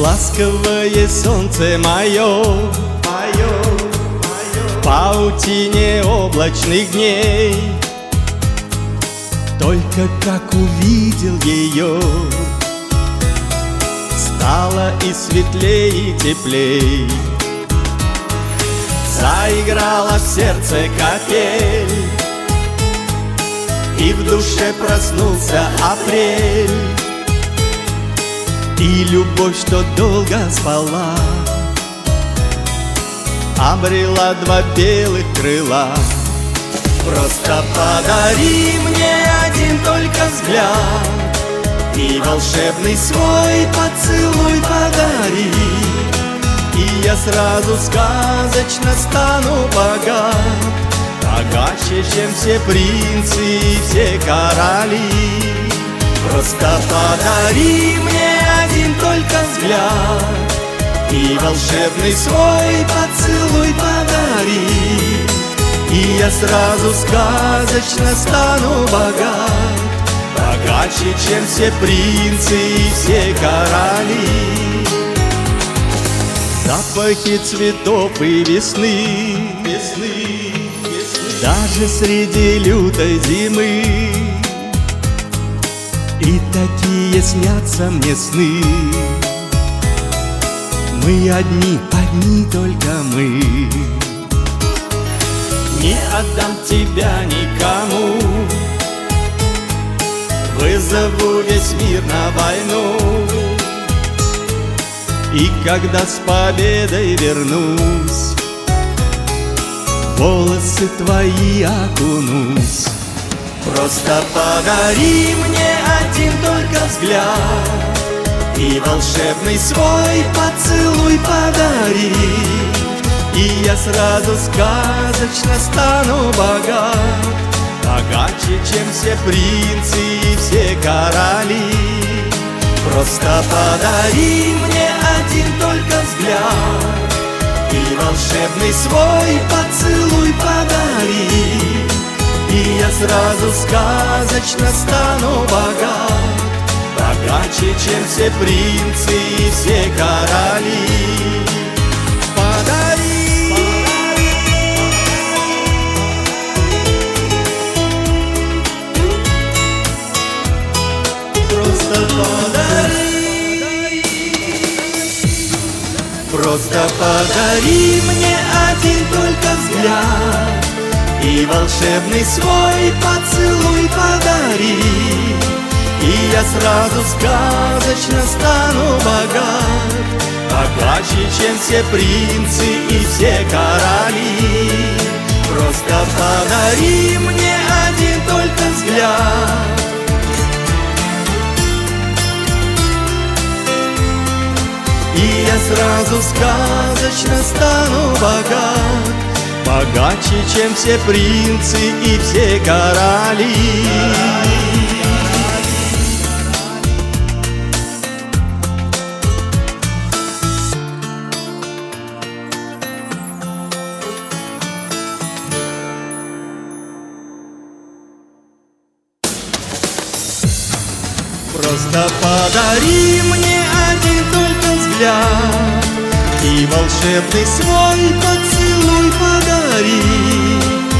Ласковое солнце мое, в паутине облачных дней. Только как увидел ее, стало и светлей, и теплей. Заиграла в сердце капель, и в душе проснулся апрель. И любовь, что долго спала, обрела два белых крыла. Просто подари мне один только взгляд, и волшебный свой поцелуй подари, и я сразу сказочно стану богат, богаче, чем все принцы и все короли. Просто подари мне один только взгляд, и волшебный свой поцелуй подари, и я сразу сказочно стану богат, богаче, чем все принцы и все короли. Запахи цветов и весны, даже среди лютой зимы. И такие снятся мне сны. Мы одни только мы. Не отдам тебя никому, вызову весь мир на войну. И когда с победой вернусь, в волосы твои окунусь. Просто подари мне один только взгляд, и волшебный свой поцелуй подари, и я сразу сказочно стану богат, богаче, чем все принцы и все короли. Просто подари мне один только взгляд, и волшебный свой поцелуй подари, и я сразу сказочно стану богат, богаче, чем все принцы и все короли. Подари, просто подари, просто подари мне один только взгляд, и волшебный свой поцелуй подари, и я сразу сказочно стану богат, богаче, чем все принцы и все короли. Просто подари мне один только взгляд, и я сразу сказочно стану богат, богаче, чем все принцы и все короли. Просто подари мне один только взгляд, и волшебный свой поцелуй подари,